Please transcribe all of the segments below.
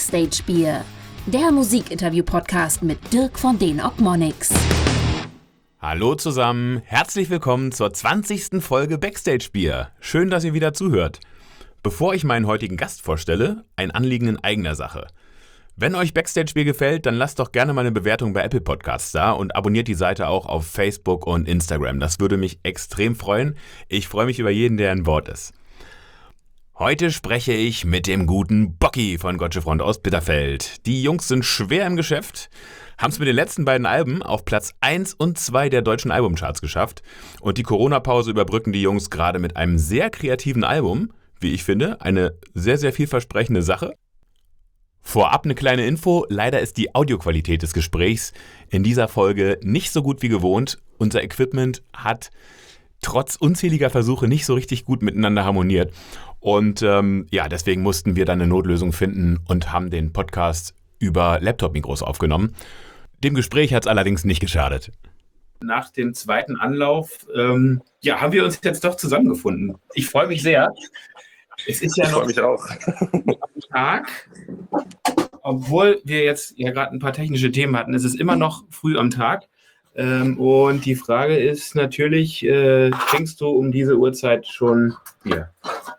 Backstage Bier, der Musikinterview-Podcast mit Dirk von den Ogmonics. Hallo zusammen, herzlich willkommen zur 20. Folge Backstage Bier. Schön, dass ihr wieder zuhört. Bevor ich meinen heutigen Gast vorstelle, ein Anliegen in eigener Sache. Wenn euch Backstage Bier gefällt, dann lasst doch gerne mal eine Bewertung bei Apple Podcasts da und abonniert die Seite auch auf Facebook und Instagram. Das würde mich extrem freuen. Ich freue mich über jeden, der ein Wort ist. Heute spreche ich mit dem guten Bocki von Gottsche Front aus Bitterfeld. Die Jungs sind schwer im Geschäft, haben es mit den letzten beiden Alben auf Platz 1 und 2 der deutschen Albumcharts geschafft. Und die Corona-Pause überbrücken die Jungs gerade mit einem sehr kreativen Album, wie ich finde, eine sehr, sehr vielversprechende Sache. Vorab eine kleine Info, leider ist die Audioqualität des Gesprächs in dieser Folge nicht so gut wie gewohnt. Unser Equipment hat trotz unzähliger Versuche nicht so richtig gut miteinander harmoniert. Und deswegen mussten wir dann eine Notlösung finden und haben den Podcast über Laptop-Mikros aufgenommen. Dem Gespräch hat es allerdings nicht geschadet. Nach dem zweiten Anlauf haben wir uns jetzt doch zusammengefunden. Ich freue mich sehr. Es ist ja noch ein Tag, obwohl wir jetzt ja gerade ein paar technische Themen hatten. Es ist immer noch früh am Tag. Und die Frage ist natürlich, trinkst du um diese Uhrzeit schon Bier?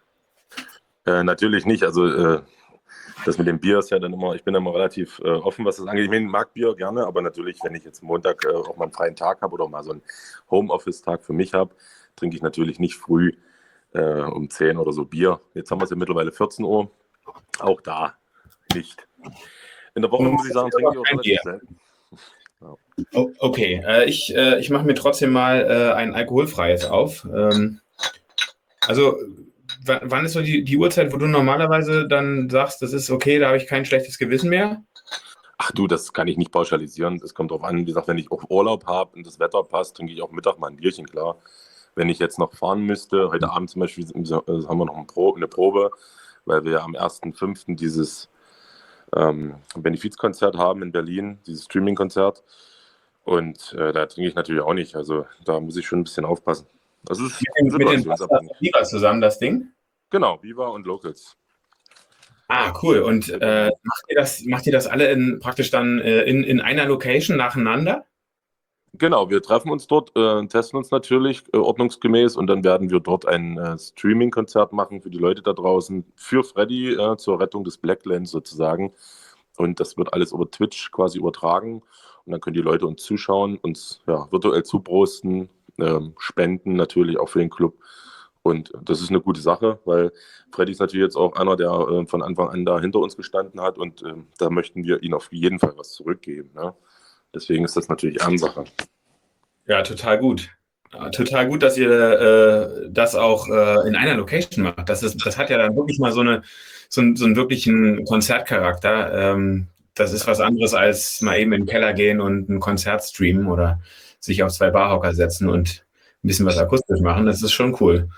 Natürlich nicht. Also das mit dem Bier ist ja dann immer, ich bin immer relativ offen, was das angeht. Ich mag Bier gerne, aber natürlich, wenn ich jetzt Montag auch mal einen freien Tag habe oder mal so einen Homeoffice-Tag für mich habe, trinke ich natürlich nicht früh um 10 oder so Bier. Jetzt haben wir es ja mittlerweile 14 Uhr. Auch da nicht. In der Woche muss ich sagen, trinke ich auch relativ selten. Ja. Oh, okay, ich mache mir trotzdem mal ein alkoholfreies auf. Also wann ist so die Uhrzeit, wo du normalerweise dann sagst, das ist okay, da habe ich kein schlechtes Gewissen mehr? Ach du, das kann ich nicht pauschalisieren. Das kommt drauf an. Wie gesagt, wenn ich auch Urlaub habe und das Wetter passt, trinke ich auch Mittag mal ein Bierchen, klar. Wenn ich jetzt noch fahren müsste, heute Abend zum Beispiel haben wir noch eine Probe, weil wir am 1.5. dieses Benefizkonzert haben in Berlin, dieses Streaming-Konzert. Und da trinke ich natürlich auch nicht. Also da muss ich schon ein bisschen aufpassen. Das ist mit den Viva zusammen, das Ding? Genau, Viva und Locals. Ah, cool. Und macht ihr das alle praktisch dann in einer Location nacheinander? Genau, wir treffen uns dort, testen uns natürlich ordnungsgemäß und dann werden wir dort ein Streaming-Konzert machen für die Leute da draußen, für Freddy zur Rettung des Blacklands sozusagen. Und das wird alles über Twitch quasi übertragen und dann können die Leute uns zuschauen, uns virtuell zuprosten, spenden natürlich auch für den Club. Und das ist eine gute Sache, weil Freddy ist natürlich jetzt auch einer, der von Anfang an da hinter uns gestanden hat und da möchten wir ihm auf jeden Fall was zurückgeben. Ne? Deswegen ist das natürlich Ehrensache. Ja, total gut. Ja, total gut, dass ihr das auch in einer Location macht. Das hat ja dann wirklich mal so einen wirklichen Konzertcharakter. Das ist was anderes als mal eben in den Keller gehen und ein Konzert streamen oder sich auf 2 Barhocker setzen und ein bisschen was akustisch machen. Das ist schon cool.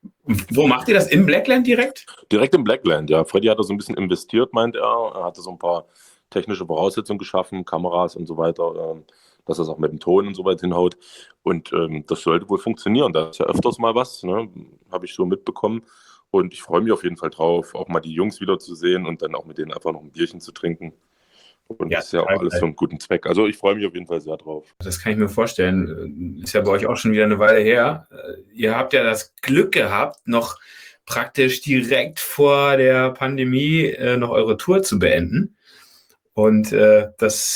Wo macht ihr das? Im Blackland direkt? Direkt im Blackland, ja. Freddy hat da so ein bisschen investiert, meint er. Er hatte so ein paar technische Voraussetzungen geschaffen, Kameras und so weiter, dass das auch mit dem Ton und so weiter hinhaut. Und das sollte wohl funktionieren. Da ist ja öfters mal was, ne? Habe ich so mitbekommen. Und ich freue mich auf jeden Fall drauf, auch mal die Jungs wiederzusehen und dann auch mit denen einfach noch ein Bierchen zu trinken. Und das ist ja auch alles für einen guten Zweck. Also ich freue mich auf jeden Fall sehr drauf. Das kann ich mir vorstellen. Ist ja bei euch auch schon wieder eine Weile her. Ihr habt ja das Glück gehabt, noch praktisch direkt vor der Pandemie noch eure Tour zu beenden. Und ihr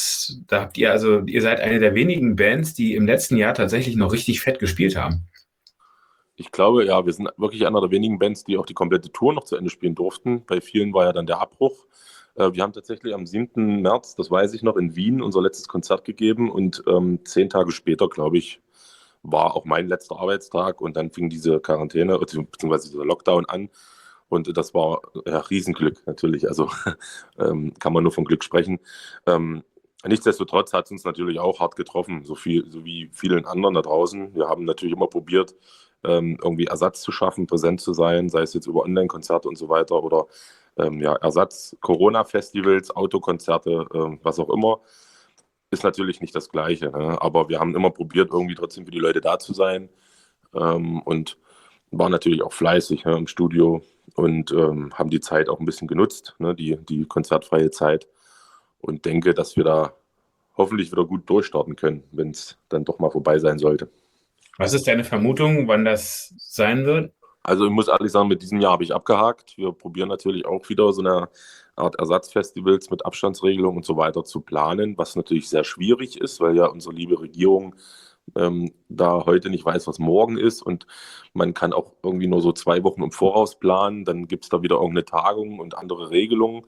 seid eine der wenigen Bands, die im letzten Jahr tatsächlich noch richtig fett gespielt haben. Ich glaube, ja, wir sind wirklich einer der wenigen Bands, die auch die komplette Tour noch zu Ende spielen durften. Bei vielen war ja dann der Abbruch. Wir haben tatsächlich am 7. März, das weiß ich noch, in Wien unser letztes Konzert gegeben und 10 Tage später, glaube ich, war auch mein letzter Arbeitstag und dann fing diese Quarantäne bzw. dieser Lockdown an und das war ja Riesenglück natürlich, also kann man nur von Glück sprechen. Nichtsdestotrotz hat es uns natürlich auch hart getroffen, so wie vielen anderen da draußen. Wir haben natürlich immer probiert, irgendwie Ersatz zu schaffen, präsent zu sein, sei es jetzt über Online-Konzerte und so weiter oder Ersatz, Corona-Festivals, Autokonzerte, was auch immer, ist natürlich nicht das Gleiche. Ne? Aber wir haben immer probiert, irgendwie trotzdem für die Leute da zu sein. Und waren natürlich auch fleißig, ne, im Studio und haben die Zeit auch ein bisschen genutzt, ne, die konzertfreie Zeit. Und denke, dass wir da hoffentlich wieder gut durchstarten können, wenn es dann doch mal vorbei sein sollte. Was ist deine Vermutung, wann das sein wird? Also ich muss ehrlich sagen, mit diesem Jahr habe ich abgehakt. Wir probieren natürlich auch wieder so eine Art Ersatzfestivals mit Abstandsregelung und so weiter zu planen, was natürlich sehr schwierig ist, weil ja unsere liebe Regierung da heute nicht weiß, was morgen ist, und man kann auch irgendwie nur so 2 Wochen im Voraus planen, dann gibt es da wieder irgendeine Tagung und andere Regelungen.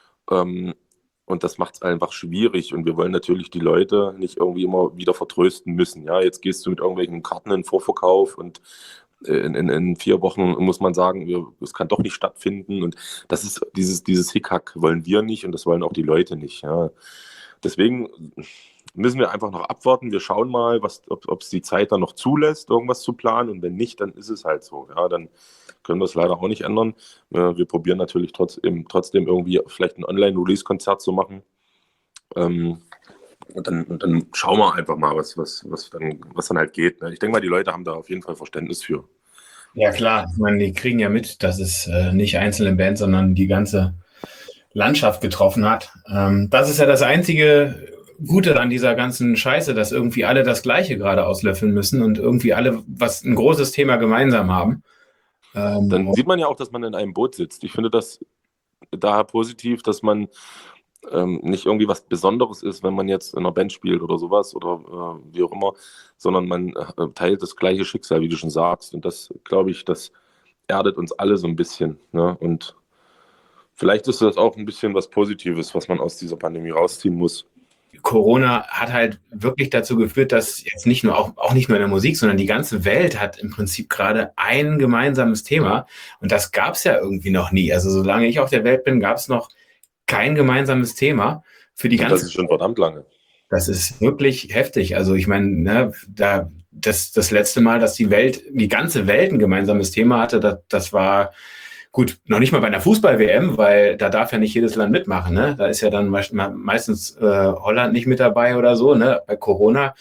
Und das macht es einfach schwierig, und wir wollen natürlich die Leute nicht irgendwie immer wieder vertrösten müssen. Ja, jetzt gehst du mit irgendwelchen Karten in den Vorverkauf und in 4 Wochen muss man sagen, es kann doch nicht stattfinden, und das ist dieses Hickhack wollen wir nicht, und das wollen auch die Leute nicht. Ja. Deswegen müssen wir einfach noch abwarten. Wir schauen mal, ob es die Zeit dann noch zulässt, irgendwas zu planen, und wenn nicht, dann ist es halt so. Ja, dann können wir es leider auch nicht ändern. Wir probieren natürlich trotzdem irgendwie vielleicht ein Online-Release-Konzert zu machen. Und dann schauen wir einfach mal, was dann halt geht. Ne? Ich denke mal, die Leute haben da auf jeden Fall Verständnis für. Ja, klar. Ich meine, die kriegen ja mit, dass es nicht einzelne Bands, sondern die ganze Landschaft getroffen hat. Das ist ja das einzige Gute an dieser ganzen Scheiße, dass irgendwie alle das Gleiche gerade auslöffeln müssen und irgendwie alle ein großes Thema gemeinsam haben. Dann sieht man ja auch, dass man in einem Boot sitzt. Ich finde das daher positiv, dass man nicht irgendwie was Besonderes ist, wenn man jetzt in einer Band spielt oder sowas oder wie auch immer, sondern man teilt das gleiche Schicksal, wie du schon sagst. Und das, glaube ich, das erdet uns alle so ein bisschen. Ne? Und vielleicht ist das auch ein bisschen was Positives, was man aus dieser Pandemie rausziehen muss. Corona hat halt wirklich dazu geführt, dass jetzt nicht nur auch nicht nur in der Musik, sondern die ganze Welt hat im Prinzip gerade ein gemeinsames Thema, und das gab es ja irgendwie noch nie. Also solange ich auf der Welt bin, gab es noch kein gemeinsames Thema für die ganze Welt. Das ist schon verdammt lange. Das ist wirklich heftig. Also ich meine, ne, das letzte Mal, dass die ganze Welt ein gemeinsames Thema hatte, das war gut, noch nicht mal bei einer Fußball-WM, weil da darf ja nicht jedes Land mitmachen. Ne? Da ist ja dann meistens Holland nicht mit dabei oder so. Ne? Bei Corona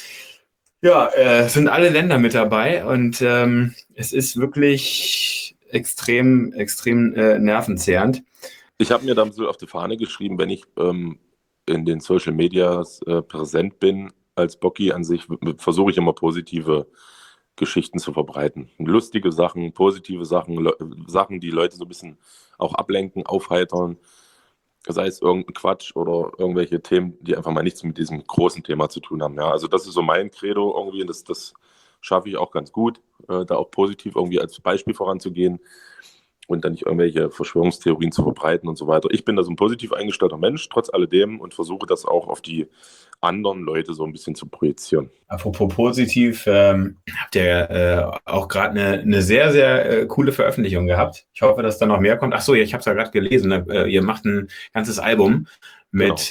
sind alle Länder mit dabei, und es ist wirklich extrem nervenzehrend. Ich habe mir dann so auf die Fahne geschrieben, wenn ich in den Social Medias präsent bin als Bocki an sich, versuche ich immer positive Geschichten zu verbreiten. Lustige Sachen, positive Sachen, Sachen, die Leute so ein bisschen auch ablenken, aufheitern. Sei es irgendein Quatsch oder irgendwelche Themen, die einfach mal nichts mit diesem großen Thema zu tun haben. Ja, also das ist so mein Credo irgendwie, und das schaffe ich auch ganz gut, da auch positiv irgendwie als Beispiel voranzugehen und dann nicht irgendwelche Verschwörungstheorien zu verbreiten und so weiter. Ich bin da so ein positiv eingestellter Mensch, trotz alledem, und versuche das auch auf die anderen Leute so ein bisschen zu projizieren. Apropos positiv, habt ihr auch gerade eine sehr, sehr coole Veröffentlichung gehabt. Ich hoffe, dass da noch mehr kommt. Ach so, ich habe es ja gerade gelesen. Ne? Ihr macht ein ganzes Album mit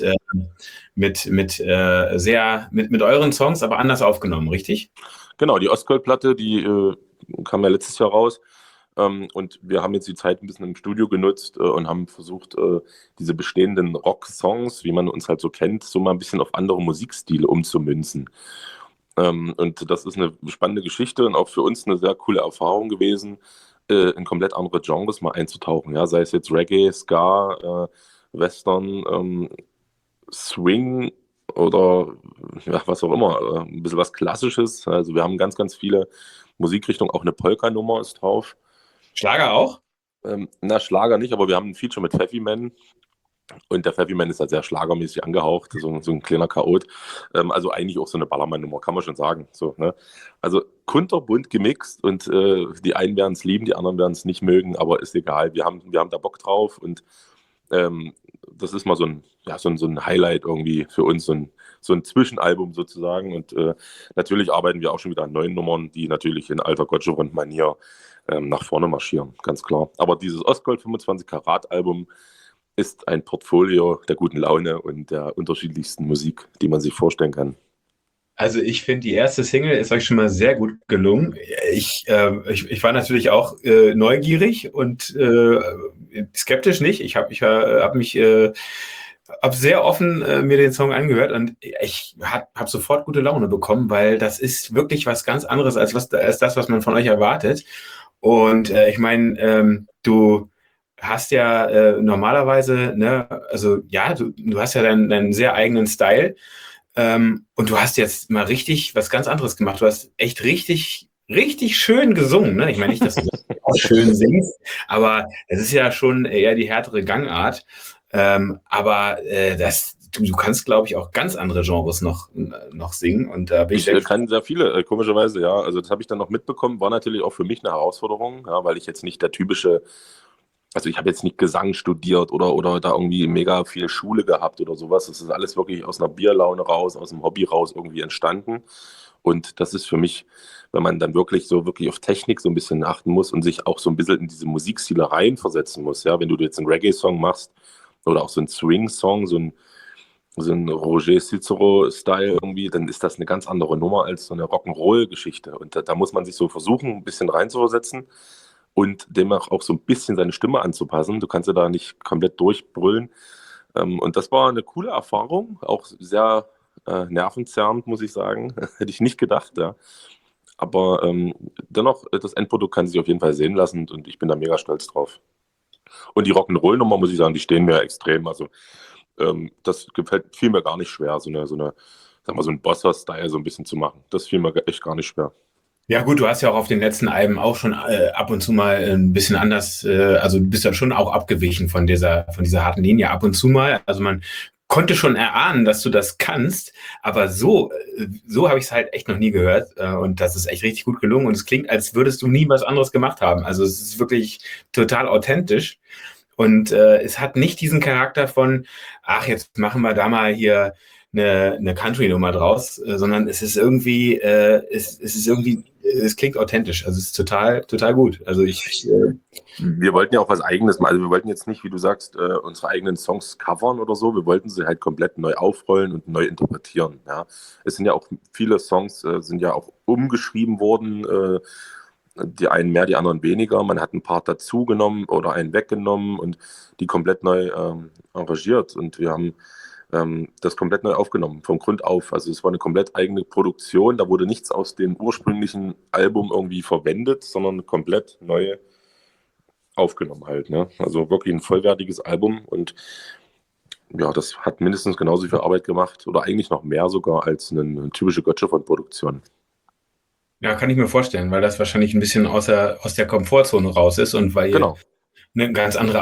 euren Songs, aber anders aufgenommen, richtig? Genau, die Ostgold-Platte, die kam ja letztes Jahr raus. Und wir haben jetzt die Zeit ein bisschen im Studio genutzt und haben versucht, diese bestehenden Rock-Songs, wie man uns halt so kennt, so mal ein bisschen auf andere Musikstile umzumünzen. Und das ist eine spannende Geschichte und auch für uns eine sehr coole Erfahrung gewesen, in komplett andere Genres mal einzutauchen. Ja? Sei es jetzt Reggae, Ska, Western, Swing oder ja, was auch immer. Ein bisschen was Klassisches. Also wir haben ganz, ganz viele Musikrichtungen. Auch eine Polka-Nummer ist drauf. Schlager auch? Schlager nicht, aber wir haben ein Feature mit Pfeffi Man. Und der Pfeffi Man ist halt sehr schlagermäßig angehaucht, so ein kleiner Chaot. Also eigentlich auch so eine Ballermann-Nummer, kann man schon sagen. So, ne? Also kunterbunt gemixt, und die einen werden es lieben, die anderen werden es nicht mögen, aber ist egal. Wir haben da Bock drauf, und das ist mal so ein Highlight irgendwie für uns, so ein Zwischenalbum sozusagen. Und natürlich arbeiten wir auch schon wieder an neuen Nummern, die natürlich in alter Gotcha-Manier nach vorne marschieren, ganz klar. Aber dieses Ostgold 25 Karat Album ist ein Portfolio der guten Laune und der unterschiedlichsten Musik, die man sich vorstellen kann. Also ich finde, die erste Single ist euch schon mal sehr gut gelungen. Ich war natürlich auch neugierig und skeptisch nicht. Ich hab mich hab sehr offen mir den Song angehört und ich hab sofort gute Laune bekommen, weil das ist wirklich was ganz anderes als das, was man von euch erwartet. Und ich meine, du hast ja normalerweise, ne, also ja, du hast ja deinen sehr eigenen Style. Und du hast jetzt mal richtig was ganz anderes gemacht. Du hast echt richtig, richtig schön gesungen. Ne? Ich meine nicht, dass du auch schön singst, aber es ist ja schon eher die härtere Gangart. Aber du kannst, glaube ich, auch ganz andere Genres noch singen. Und da bin ich Ich kann sehr viele, komischerweise, ja. Also das habe ich dann noch mitbekommen, war natürlich auch für mich eine Herausforderung, ja, weil ich jetzt nicht der typische, also ich habe jetzt nicht Gesang studiert oder da irgendwie mega viel Schule gehabt oder sowas. Das ist alles wirklich aus einer Bierlaune raus, aus dem Hobby raus irgendwie entstanden. Und das ist für mich, wenn man dann wirklich auf Technik so ein bisschen achten muss und sich auch so ein bisschen in diese Musikstile reinversetzen muss. Ja, wenn du jetzt einen Reggae-Song machst oder auch so einen Swing-Song, so ein Roger Cicero-Style irgendwie, dann ist das eine ganz andere Nummer als so eine Rock'n'Roll-Geschichte. Und da muss man sich so versuchen, ein bisschen reinzuversetzen und dem auch so ein bisschen seine Stimme anzupassen. Du kannst ja da nicht komplett durchbrüllen. Und das war eine coole Erfahrung, auch sehr nervenzerrend, muss ich sagen. Hätte ich nicht gedacht, ja. Aber dennoch, das Endprodukt kann sich auf jeden Fall sehen lassen und ich bin da mega stolz drauf. Und die Rock'n'Roll-Nummer, muss ich sagen, die stehen mir extrem. Also das fiel mir gar nicht schwer, so eine, sag mal, so ein Bossa-Style so ein bisschen zu machen. Das fiel mir echt gar nicht schwer. Ja gut, du hast ja auch auf den letzten Alben auch schon ab und zu mal ein bisschen anders, also du bist ja schon auch abgewichen von dieser harten Linie ab und zu mal. Also man konnte schon erahnen, dass du das kannst, aber so habe ich es halt echt noch nie gehört und das ist echt richtig gut gelungen und es klingt, als würdest du nie was anderes gemacht haben. Also es ist wirklich total authentisch und es hat nicht diesen Charakter von, ach, jetzt machen wir da mal hier eine Country-Nummer draus, sondern es klingt authentisch. Also es ist total, total gut. Also wir wollten ja auch was Eigenes machen. Also wir wollten jetzt nicht, wie du sagst, unsere eigenen Songs covern oder so. Wir wollten sie halt komplett neu aufrollen und neu interpretieren. Ja. Es sind ja auch viele Songs, sind ja auch umgeschrieben worden. Die einen mehr, die anderen weniger. Man hat einen Part dazu genommen oder einen weggenommen und die komplett neu arrangiert. Und wir haben das komplett neu aufgenommen, vom Grund auf. Also es war eine komplett eigene Produktion. Da wurde nichts aus dem ursprünglichen Album irgendwie verwendet, sondern komplett neu aufgenommen halt. Ne? Also wirklich ein vollwertiges Album und ja, das hat mindestens genauso viel Arbeit gemacht oder eigentlich noch mehr sogar als eine typische Götze-von-Produktion. ja, kann ich mir vorstellen, weil das wahrscheinlich ein bisschen aus der Komfortzone raus ist und weil ihr Genau. eine ganz andere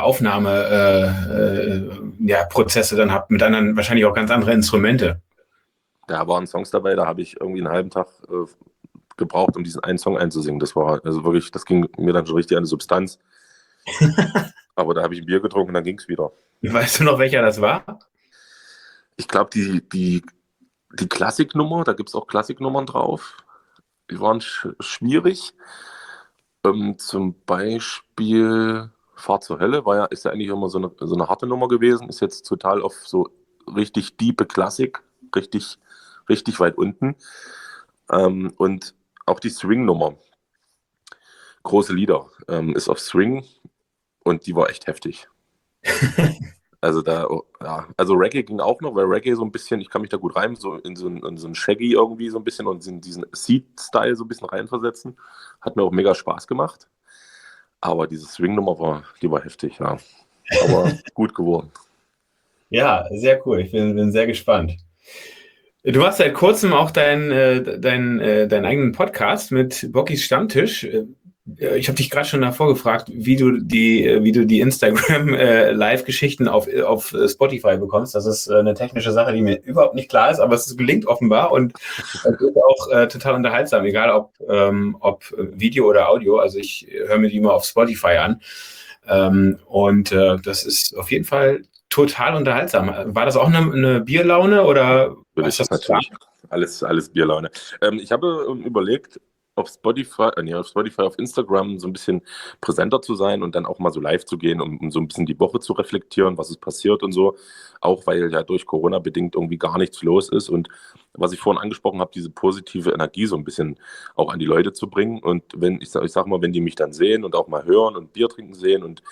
Prozesse dann habt, mit anderen, wahrscheinlich auch ganz andere Instrumente. Da waren Songs dabei, da habe ich irgendwie einen halben Tag gebraucht, um diesen einen Song einzusingen. Das war also wirklich, das ging mir dann schon richtig an die Substanz. Aber da habe ich ein Bier getrunken und dann ging es wieder. Weißt du noch, welcher das war? Ich glaube, die Klassiknummer, da gibt es auch Klassiknummern drauf, die waren schwierig. Zum Beispiel Fahrt zur Hölle ist ja eigentlich immer so eine harte Nummer gewesen, ist jetzt total auf so richtig diepe Klassik, richtig, richtig weit unten. Und auch die Swing-Nummer, große Lieder, ist auf Swing und die war echt heftig. Also also Reggae ging auch noch, weil Reggae so ein bisschen, ich kann mich da gut rein, so in so ein Shaggy irgendwie so ein bisschen und in diesen Seed-Style so ein bisschen reinversetzen. Hat mir auch mega Spaß gemacht. Aber diese Swing-Nummer die war heftig, ja. Aber gut geworden. Ja, sehr cool. Ich bin sehr gespannt. Du machst seit kurzem auch deinen eigenen Podcast mit Bockys Stammtisch. Ich habe dich gerade schon davor gefragt, wie du die Instagram Live-Geschichten auf Spotify bekommst. Das ist eine technische Sache, die mir überhaupt nicht klar ist, aber es gelingt offenbar und das ist auch total unterhaltsam, egal ob Video oder Audio. Also ich höre mir die immer auf Spotify an und das ist auf jeden Fall total unterhaltsam. War das auch eine Bierlaune oder Natürlich, was das natürlich. Alles Bierlaune. Ich habe überlegt, auf Spotify, auf Instagram so ein bisschen präsenter zu sein und dann auch mal so live zu gehen, um so ein bisschen die Woche zu reflektieren, was ist passiert und so. Auch weil ja durch Corona bedingt irgendwie gar nichts los ist. Und was ich vorhin angesprochen habe, diese positive Energie so ein bisschen auch an die Leute zu bringen. Und wenn ich sag mal, wenn die mich dann sehen und auch mal hören und Bier trinken sehen und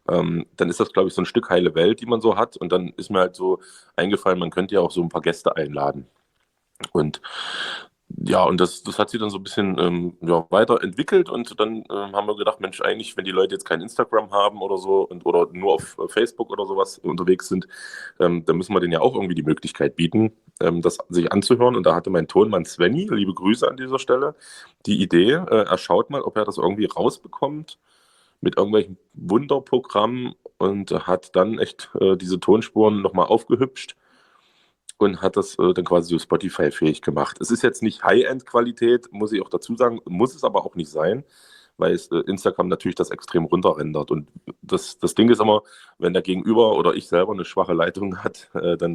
dann ist das, glaube ich, so ein Stück heile Welt, die man so hat. Und dann ist mir halt so eingefallen, man könnte ja auch so ein paar Gäste einladen. Und ja, und das hat sich dann so ein bisschen ja, weiterentwickelt und dann haben wir gedacht, Mensch, eigentlich, wenn die Leute jetzt kein Instagram haben oder so oder nur auf Facebook oder sowas unterwegs sind, dann müssen wir denen ja auch irgendwie die Möglichkeit bieten, das sich anzuhören. Und da hatte mein Tonmann Svenny, liebe Grüße an dieser Stelle, die Idee, er schaut mal, ob er das irgendwie rausbekommt mit irgendwelchen Wunderprogrammen und hat dann echt diese Tonspuren nochmal aufgehübscht und hat das dann quasi so Spotify-fähig gemacht. Es ist jetzt nicht High-End-Qualität, muss ich auch dazu sagen, muss es aber auch nicht sein, weil es, Instagram natürlich das extrem runterrendert. Und das Ding ist immer, wenn der Gegenüber oder ich selber eine schwache Leitung hat,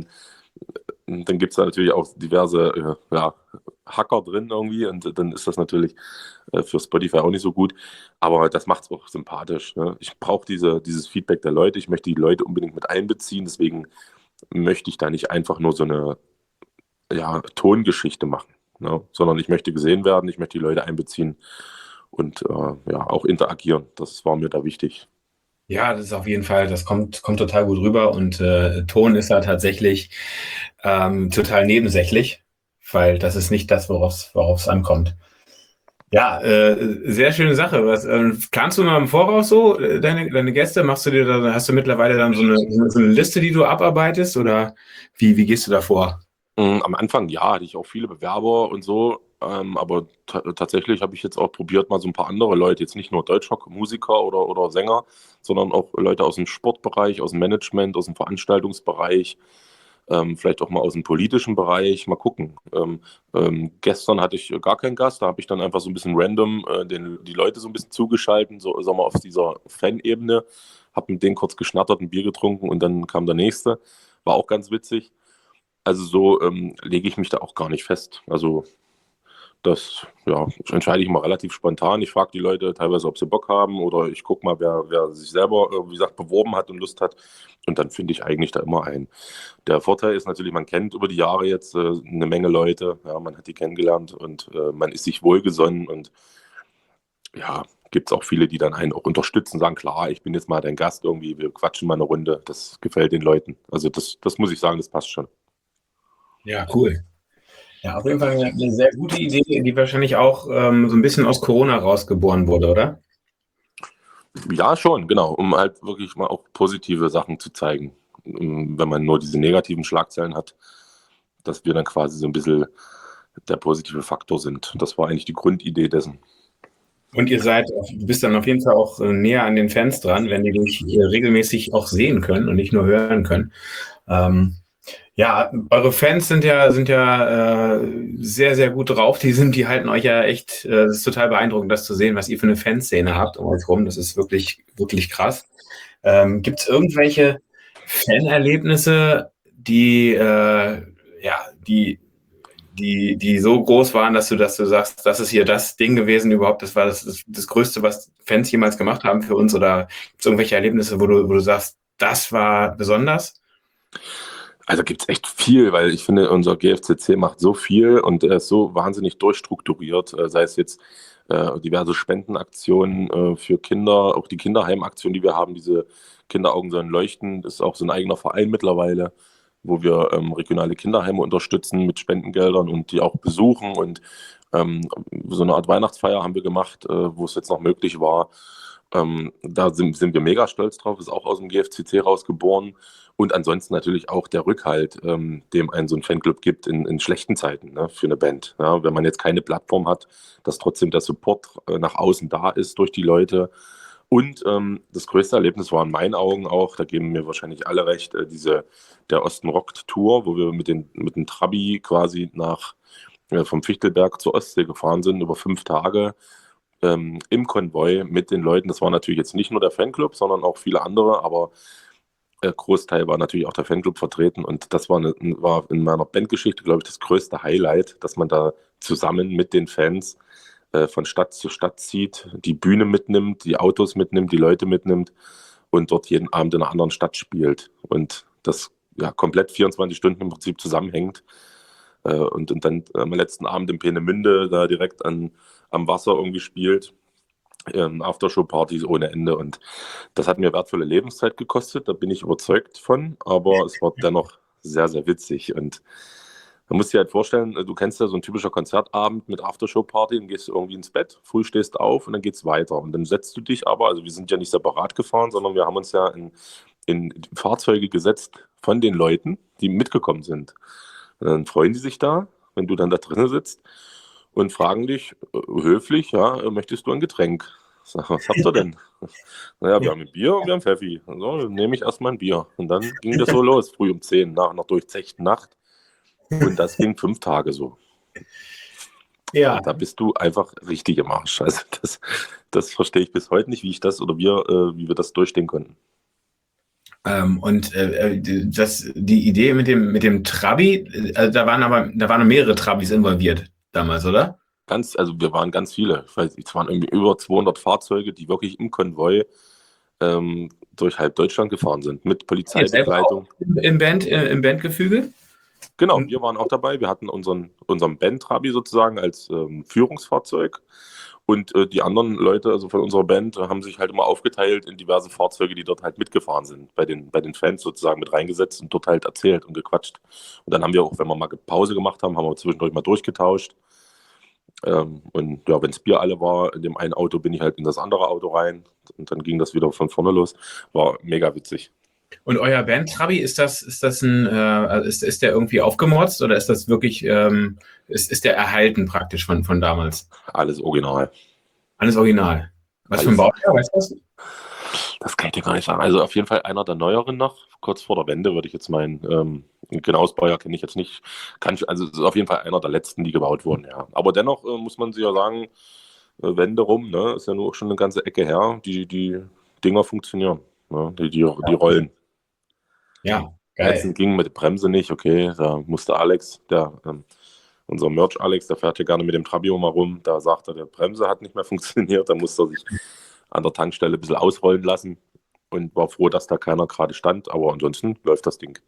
dann gibt es da natürlich auch diverse ja, Hacker drin irgendwie und dann ist das natürlich für Spotify auch nicht so gut. Aber das macht es auch sympathisch. Ne? Ich brauche dieses Feedback der Leute, ich möchte die Leute unbedingt mit einbeziehen, deswegen möchte ich da nicht einfach nur so eine ja, Tongeschichte machen, ne? Sondern ich möchte gesehen werden, ich möchte die Leute einbeziehen und ja, auch interagieren. Das war mir da wichtig. Ja, das ist auf jeden Fall, das kommt total gut rüber und Ton ist da tatsächlich total nebensächlich, weil das ist nicht das, worauf es ankommt. Ja, sehr schöne Sache. Planst du mal im Voraus so deine Gäste? Hast du mittlerweile dann so eine Liste, die du abarbeitest oder wie gehst du da vor? Am Anfang, ja, hatte ich auch viele Bewerber und so, aber tatsächlich habe ich jetzt auch probiert, mal so ein paar andere Leute, jetzt nicht nur Deutschrock-Musiker oder Sänger, sondern auch Leute aus dem Sportbereich, aus dem Management, aus dem Veranstaltungsbereich, vielleicht auch mal aus dem politischen Bereich, mal gucken. Gestern hatte ich gar keinen Gast, da habe ich dann einfach so ein bisschen random die Leute so ein bisschen zugeschalten, so sagen wir auf dieser Fan-Ebene, habe mit denen kurz geschnattert, ein Bier getrunken und dann kam der nächste, war auch ganz witzig. Also so lege ich mich da auch gar nicht fest. Also das ja, entscheide ich mal relativ spontan. Ich frage die Leute teilweise, ob sie Bock haben oder ich gucke mal, wer sich selber, wie gesagt, beworben hat und Lust hat. Und dann finde ich eigentlich da immer einen. Der Vorteil ist natürlich, man kennt über die Jahre jetzt eine Menge Leute. Ja, man hat die kennengelernt und man ist sich wohlgesonnen. Und ja, gibt es auch viele, die dann einen auch unterstützen, sagen, klar, ich bin jetzt mal dein Gast irgendwie, wir quatschen mal eine Runde. Das gefällt den Leuten. Also das muss ich sagen, das passt schon. Ja, cool. Ja, auf jeden Fall eine sehr gute Idee, die wahrscheinlich auch so ein bisschen aus Corona rausgeboren wurde, oder? Ja, schon, genau, um halt wirklich mal auch positive Sachen zu zeigen. Wenn man nur diese negativen Schlagzeilen hat, dass wir dann quasi so ein bisschen der positive Faktor sind. Das war eigentlich die Grundidee dessen. Und du bist dann auf jeden Fall auch näher an den Fans dran, wenn die dich regelmäßig auch sehen können und nicht nur hören können. Ja, eure Fans sind ja sehr, sehr gut drauf. Die halten euch ja echt, das ist total beeindruckend, das zu sehen, was ihr für eine Fanszene habt um euch rum. Das ist wirklich, wirklich krass. Gibt es irgendwelche Fanerlebnisse, die so groß waren, dass du sagst, das ist hier das Ding gewesen überhaupt, das war das Größte, was Fans jemals gemacht haben für uns? Oder gibt es irgendwelche Erlebnisse, wo du sagst, das war besonders? Also gibt es echt viel, weil ich finde, unser GFCC macht so viel und er ist so wahnsinnig durchstrukturiert, sei es jetzt diverse Spendenaktionen für Kinder, auch die Kinderheimaktion, die wir haben, diese Kinderaugen sollen leuchten, ist auch so ein eigener Verein mittlerweile, wo wir regionale Kinderheime unterstützen mit Spendengeldern und die auch besuchen und so eine Art Weihnachtsfeier haben wir gemacht, wo es jetzt noch möglich war. Da sind wir mega stolz drauf, ist auch aus dem GFCC rausgeboren. Und ansonsten natürlich auch der Rückhalt, dem einen so ein Fanclub gibt in schlechten Zeiten, ne, für eine Band. Ja, wenn man jetzt keine Plattform hat, dass trotzdem der Support nach außen da ist durch die Leute. Und das größte Erlebnis war in meinen Augen auch, da geben mir wahrscheinlich alle recht, der Osten Rockt Tour, wo wir mit dem Trabi quasi vom Fichtelberg zur Ostsee gefahren sind, über 5 Tage. Im Konvoi mit den Leuten. Das war natürlich jetzt nicht nur der Fanclub, sondern auch viele andere, aber Großteil war natürlich auch der Fanclub vertreten und das war in meiner Bandgeschichte, glaube ich, das größte Highlight, dass man da zusammen mit den Fans von Stadt zu Stadt zieht, die Bühne mitnimmt, die Autos mitnimmt, die Leute mitnimmt und dort jeden Abend in einer anderen Stadt spielt und das ja komplett 24 Stunden im Prinzip zusammenhängt und dann am letzten Abend in Peenemünde da direkt am Wasser irgendwie spielt. Aftershow-Partys ohne Ende und das hat mir wertvolle Lebenszeit gekostet, da bin ich überzeugt von, aber es war dennoch sehr, sehr witzig und man muss dir halt vorstellen, du kennst ja so ein typischer Konzertabend mit Aftershow-Party, dann gehst du irgendwie ins Bett, früh stehst auf und dann geht's weiter und dann setzt du dich aber, also wir sind ja nicht separat gefahren, sondern wir haben uns ja in Fahrzeuge gesetzt von den Leuten, die mitgekommen sind. Und dann freuen die sich da, wenn du dann da drinnen sitzt und fragen dich höflich, ja, möchtest du ein Getränk? Ich sag, was habt ihr denn? Naja, wir haben ein Bier und wir haben Pfeffi. So, dann nehme ich erstmal ein Bier. Und dann ging das so los, früh um 10, nach einer durchzechten Nacht. Und das ging 5 Tage so. Ja. Und da bist du einfach richtig im Arsch. Also das verstehe ich bis heute nicht, wie ich das oder wie wir das durchstehen konnten. Die Idee mit dem Trabi, da waren mehrere Trabis involviert damals, oder? Also wir waren ganz viele. Ich weiß nicht, es waren irgendwie über 200 Fahrzeuge, die wirklich im Konvoi durch halb Deutschland gefahren sind, mit Polizeibegleitung. Im Bandgefüge? Genau, wir waren auch dabei. Wir hatten unseren Band-Trabi sozusagen als Führungsfahrzeug. Und die anderen Leute, also von unserer Band, haben sich halt immer aufgeteilt in diverse Fahrzeuge, die dort halt mitgefahren sind, bei den Fans sozusagen mit reingesetzt und dort halt erzählt und gequatscht. Und dann haben wir auch, wenn wir mal Pause gemacht haben, haben wir zwischendurch mal durchgetauscht. Und ja, wenn das Bier alle war, in dem einen Auto bin ich halt in das andere Auto rein und dann ging das wieder von vorne los. War mega witzig. Und euer Band-Trabi, ist der irgendwie aufgemotzt oder ist das wirklich, ist der erhalten praktisch von damals? Alles original. Alles original. Was für ein Alles. Baujahr, weißt du das? Das kann ich dir gar nicht sagen. Also auf jeden Fall einer der neueren noch, kurz vor der Wende würde ich jetzt meinen. Genaues Baujahr kenne ich jetzt nicht. Also es ist auf jeden Fall einer der letzten, die gebaut wurden, ja. Aber dennoch muss man sich ja sagen, Wende rum, ne, ist ja nur schon eine ganze Ecke her. Die Dinger funktionieren, ne, die rollen. Ja, Letzten geil. ging mit der Bremse nicht, okay, da musste Alex, unser Merch Alex, der fährt ja gerne mit dem Trabi mal rum, da sagt er, die Bremse hat nicht mehr funktioniert, da musste er sich an der Tankstelle ein bisschen ausrollen lassen und war froh, dass da keiner gerade stand, aber ansonsten läuft das Ding.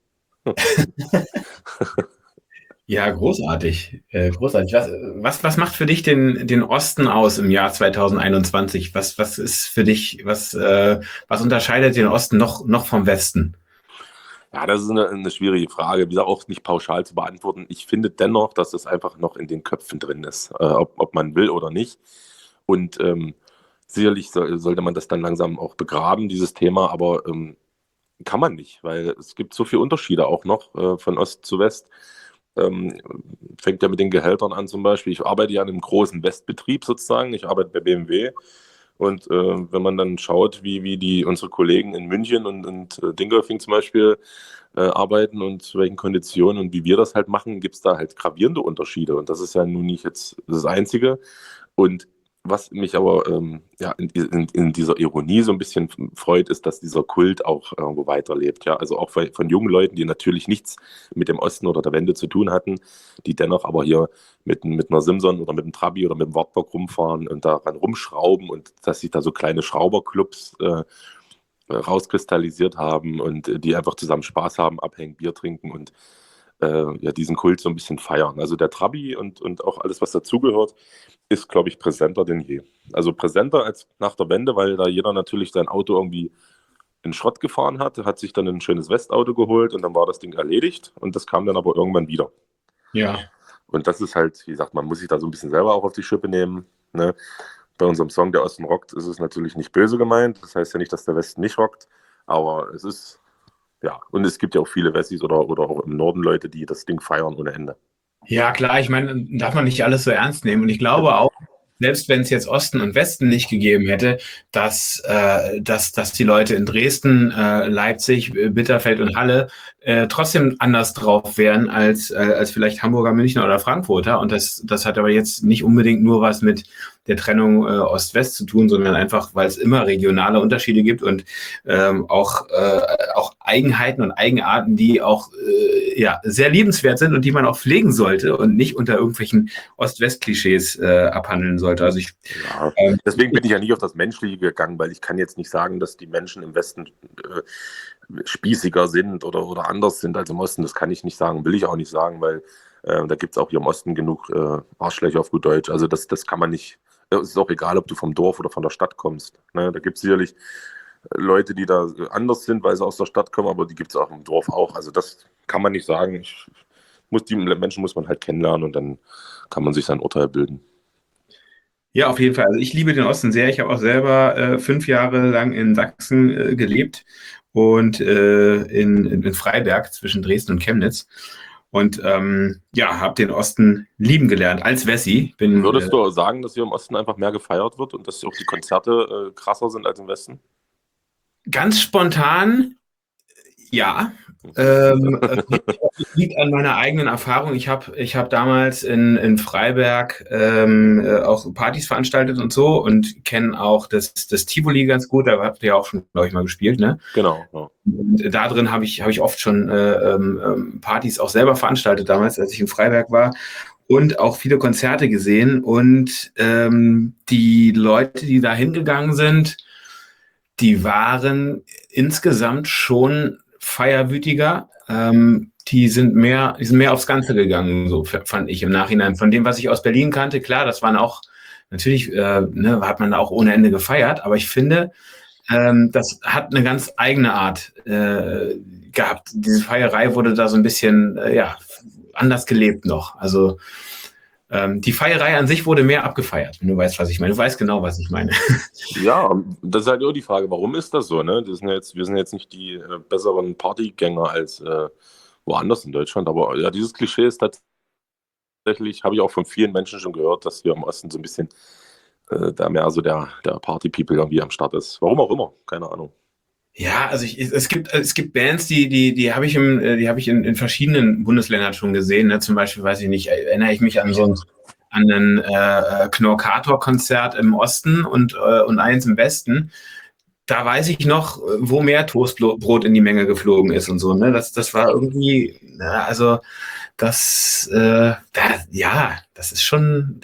Ja, großartig. Großartig. Was macht für dich den Osten aus im Jahr 2021? Was ist für dich, was unterscheidet den Osten noch vom Westen? Ja, das ist eine schwierige Frage, wie gesagt, auch nicht pauschal zu beantworten. Ich finde dennoch, dass es einfach noch in den Köpfen drin ist, ob man will oder nicht. Und sicherlich sollte man das dann langsam auch begraben, dieses Thema, aber kann man nicht, weil es gibt so viele Unterschiede auch noch von Ost zu West. Fängt ja mit den Gehältern an zum Beispiel. Ich arbeite ja in einem großen Westbetrieb sozusagen. Ich arbeite bei BMW. Und wenn man dann schaut, wie unsere Kollegen in München und Dingolfing zum Beispiel arbeiten und zu welchen Konditionen und wie wir das halt machen, gibt es da halt gravierende Unterschiede. Und das ist ja nun nicht jetzt das Einzige. Und was mich aber in dieser Ironie so ein bisschen freut, ist, dass dieser Kult auch irgendwo weiterlebt. Ja? Also auch von jungen Leuten, die natürlich nichts mit dem Osten oder der Wende zu tun hatten, die dennoch aber hier mit einer Simson oder mit einem Trabi oder mit einem Wartburg rumfahren und daran rumschrauben und dass sich da so kleine Schrauberclubs rauskristallisiert haben und die einfach zusammen Spaß haben, abhängen, Bier trinken und diesen Kult so ein bisschen feiern. Also der Trabi und auch alles, was dazugehört, ist, glaube ich, präsenter denn je. Also präsenter als nach der Wende, weil da jeder natürlich sein Auto irgendwie in Schrott gefahren hat sich dann ein schönes Westauto geholt und dann war das Ding erledigt und das kam dann aber irgendwann wieder. Ja. Und das ist halt, wie gesagt, man muss sich da so ein bisschen selber auch auf die Schippe nehmen. Ne? Bei unserem Song Der Osten rockt ist es natürlich nicht böse gemeint. Das heißt ja nicht, dass der Westen nicht rockt, aber es ist, ja, und es gibt ja auch viele Wessis oder auch im Norden Leute, die das Ding feiern ohne Ende. Ja, klar, ich meine, darf man nicht alles so ernst nehmen. Und ich glaube auch, selbst wenn es jetzt Osten und Westen nicht gegeben hätte, dass die Leute in Dresden, Leipzig, Bitterfeld und Halle trotzdem anders drauf wären als vielleicht Hamburger, Münchner oder Frankfurter. Und das hat aber jetzt nicht unbedingt nur was mit der Trennung Ost-West zu tun, sondern einfach, weil es immer regionale Unterschiede gibt und auch Eigenheiten und Eigenarten, die auch sehr liebenswert sind und die man auch pflegen sollte und nicht unter irgendwelchen Ost-West-Klischees abhandeln sollte. Also deswegen bin ich ja nicht auf das Menschliche gegangen, weil ich kann jetzt nicht sagen, dass die Menschen im Westen spießiger sind oder anders sind als im Osten. Das kann ich nicht sagen, will ich auch nicht sagen, weil da gibt es auch hier im Osten genug Arschlöcher auf gut Deutsch. Also das kann man nicht es ist auch egal, ob du vom Dorf oder von der Stadt kommst. Ne? Da gibt es sicherlich Leute, die da anders sind, weil sie aus der Stadt kommen, aber die gibt es auch im Dorf auch. Also das kann man nicht sagen. Die Menschen muss man halt kennenlernen und dann kann man sich sein Urteil bilden. Ja, auf jeden Fall. Also ich liebe den Osten sehr. Ich habe auch selber 5 Jahre lang in Sachsen gelebt und in Freiberg zwischen Dresden und Chemnitz. Und ja, habe den Osten lieben gelernt als Wessi. Würdest du sagen, dass hier im Osten einfach mehr gefeiert wird und dass auch die Konzerte krasser sind als im Westen? Ganz spontan, ja. Liegt an meiner eigenen Erfahrung. Ich hab damals in Freiberg auch Partys veranstaltet und so und kenne auch das Tivoli ganz gut. Da habt ihr ja auch schon, glaube ich, mal gespielt, ne? Genau. Ja. Und da drin habe ich oft schon Partys auch selber veranstaltet damals, als ich in Freiberg war. Und auch viele Konzerte gesehen. Und die Leute, die da hingegangen sind, die waren insgesamt schon feierwütiger. Die sind mehr aufs Ganze gegangen, so fand ich im Nachhinein. Von dem, was ich aus Berlin kannte, klar, das waren auch, natürlich hat man da auch ohne Ende gefeiert, aber ich finde, das hat eine ganz eigene Art gehabt. Diese Feierei wurde da so ein bisschen anders gelebt noch. Also die Feierei an sich wurde mehr abgefeiert, wenn du weißt, was ich meine. Du weißt genau, was ich meine. Ja, das ist halt auch die Frage, warum ist das so? Ne? Wir sind jetzt nicht die besseren Partygänger als woanders in Deutschland, aber ja, dieses Klischee ist tatsächlich, habe ich auch von vielen Menschen schon gehört, dass hier im Osten so ein bisschen da mehr so der Party-People irgendwie am Start ist. Warum auch immer, keine Ahnung. Ja, also es gibt Bands, die habe ich in verschiedenen Bundesländern schon gesehen. Ne? Zum Beispiel, weiß ich nicht, erinnere ich mich an ein Knorkator-Konzert im Osten und eins im Westen. Da weiß ich noch, wo mehr Toastbrot in die Menge geflogen ist und so. Ne? Das war irgendwie, also das, das ist schon,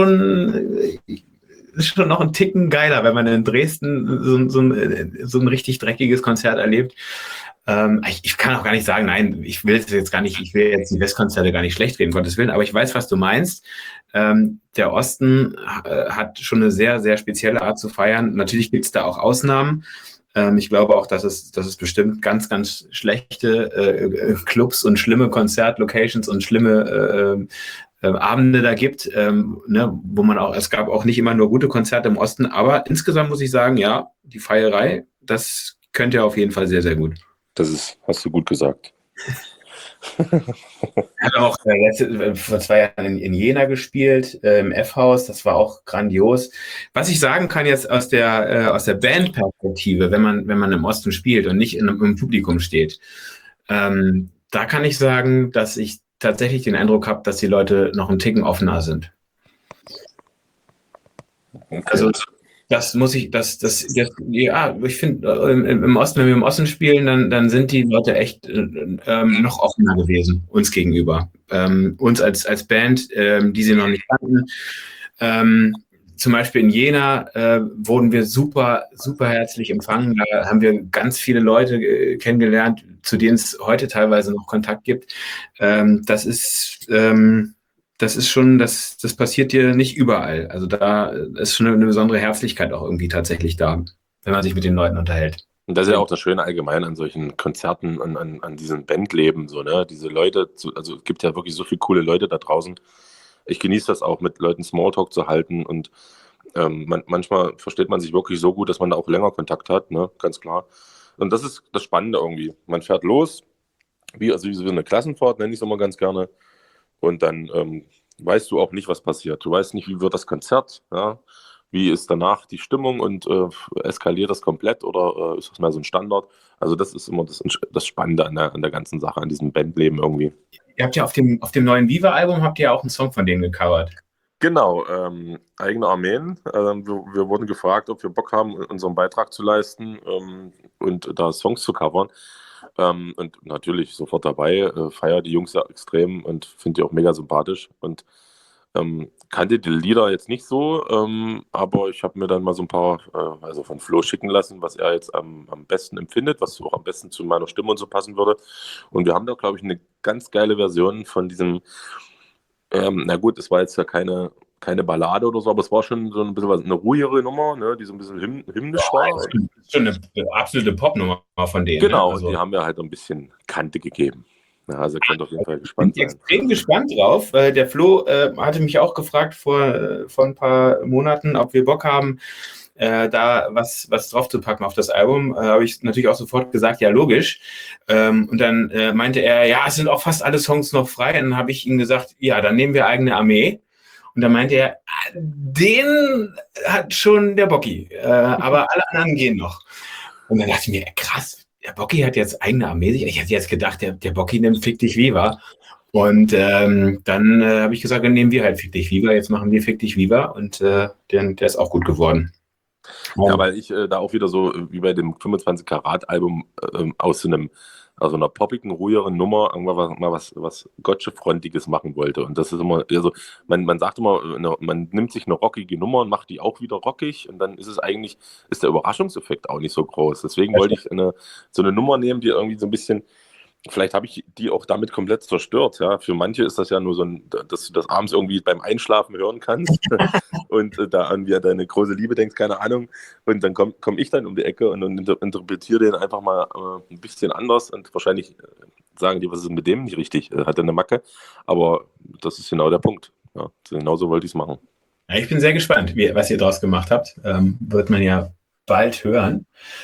ist schon noch ein Ticken geiler, wenn man in Dresden so ein richtig dreckiges Konzert erlebt. Ich kann auch gar nicht sagen, nein, ich will jetzt die Westkonzerte gar nicht schlecht reden, Gottes Willen, aber ich weiß, was du meinst. Der Osten hat schon eine sehr, sehr spezielle Art zu feiern. Natürlich gibt es da auch Ausnahmen. Ich glaube auch, dass es bestimmt ganz, ganz schlechte Clubs und schlimme Konzertlocations und schlimme Abende da gibt, wo man auch, es gab auch nicht immer nur gute Konzerte im Osten, aber insgesamt muss ich sagen, ja, die Feierei, das könnt ihr auf jeden Fall sehr, sehr gut. Hast du gut gesagt. Ich habe auch vor 2 Jahren in Jena gespielt, im F-Haus, das war auch grandios. Was ich sagen kann jetzt aus der Bandperspektive, wenn man im Osten spielt und nicht im Publikum steht, da kann ich sagen, dass ich tatsächlich den Eindruck habe, dass die Leute noch einen Ticken offener sind. Okay. Also ich finde, im Osten, wenn wir im Osten spielen, dann sind die Leute echt noch offener gewesen, uns gegenüber. Uns als Band, die sie noch nicht kannten. Zum Beispiel in Jena wurden wir super, super herzlich empfangen. Da haben wir ganz viele Leute kennengelernt, zu denen es heute teilweise noch Kontakt gibt. Das ist schon, das passiert dir nicht überall. Also da ist schon eine besondere Herzlichkeit auch irgendwie tatsächlich da, wenn man sich mit den Leuten unterhält. Und das ist ja auch das Schöne allgemein an solchen Konzerten, an diesem Bandleben, so, ne? Diese Leute, also es gibt ja wirklich so viele coole Leute da draußen. Ich genieße das auch, mit Leuten Smalltalk zu halten und manchmal versteht man sich wirklich so gut, dass man da auch länger Kontakt hat, ne? Ganz klar. Und das ist das Spannende irgendwie. Man fährt los, wie so eine Klassenfahrt, nenne ich es immer ganz gerne. Und dann weißt du auch nicht, was passiert. Du weißt nicht, wie wird das Konzert, ja? Wie ist danach die Stimmung und eskaliert das komplett oder ist das mehr so ein Standard? Also das ist immer das Spannende an der ganzen Sache, an diesem Bandleben irgendwie. Ihr habt ja auf dem neuen Viva-Album habt ihr ja auch einen Song von denen gecovert. Genau, eigene Armeen. Wir wurden gefragt, ob wir Bock haben, unseren Beitrag zu leisten und da Songs zu covern. Und natürlich sofort dabei, feiere die Jungs ja extrem und finde die auch mega sympathisch. Und kannte die Lieder jetzt nicht so, aber ich habe mir dann mal so ein paar, also von Flo schicken lassen, was er jetzt am besten empfindet, was auch am besten zu meiner Stimme und so passen würde. Und wir haben da, glaube ich, eine ganz geile Version von diesem, na gut, es war jetzt ja keine keine Ballade oder so, aber es war schon so ein bisschen eine ruhigere Nummer, ne, die so ein bisschen hymnisch war. Das ist schon eine absolute Popnummer von denen. Genau, Ne? Also, und die haben mir halt ein bisschen Kante gegeben. Ja, also ihr könnt auf jeden Fall ich gespannt bin sein. extrem gespannt drauf. Der Flo hatte mich auch gefragt vor ein paar Monaten, ob wir Bock haben, da was drauf zu packen auf das Album. Habe ich natürlich auch sofort gesagt, ja, logisch. Und dann meinte er, ja, es sind auch fast alle Songs noch frei. Und dann habe ich ihm gesagt, ja, dann nehmen wir eigene Armee. Und dann meinte er, den hat schon der Bocki, aber alle anderen gehen noch. Und dann dachte ich mir, krass, der Bocki hat jetzt eigene Armee. Ich hätte jetzt gedacht, der Bocki nimmt Fick dich Viva. Und dann habe ich gesagt, dann nehmen wir halt Fick dich Viva. Jetzt machen wir Fick dich Viva. Und der ist auch gut geworden. Ja, weil ich da auch wieder so wie bei dem 25-Karat-Album aus so einer poppigen, ruhigeren Nummer irgendwann mal was Gotcha-frontiges machen wollte. Und das ist immer, also man sagt immer, man nimmt sich eine rockige Nummer und macht die auch wieder rockig und dann ist der Überraschungseffekt auch nicht so groß. Deswegen wollte ich so eine Nummer nehmen, die irgendwie so ein bisschen. Vielleicht habe ich die auch damit komplett zerstört. Ja? Für manche ist das ja nur so, dass du das abends irgendwie beim Einschlafen hören kannst und da an wie deine große Liebe denkst, keine Ahnung. Und dann komm ich dann um die Ecke und interpretiere den einfach mal ein bisschen anders und wahrscheinlich sagen die, was ist mit dem nicht richtig? Hat er eine Macke? Aber das ist genau der Punkt. Ja? Genauso wollte ich es machen. Ja, ich bin sehr gespannt, was ihr draus gemacht habt. Wird man ja bald hören.